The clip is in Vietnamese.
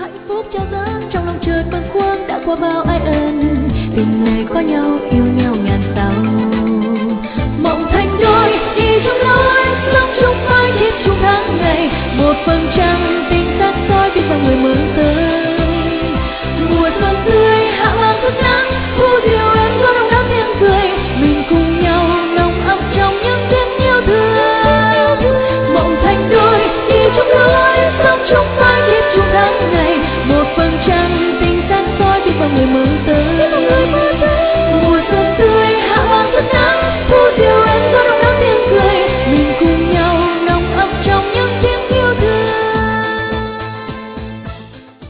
hạnh phúc trao dâng trong lòng chợt bâng khuâng đã qua bao ai ân, tình này có nhau yêu nhau ngàn sao.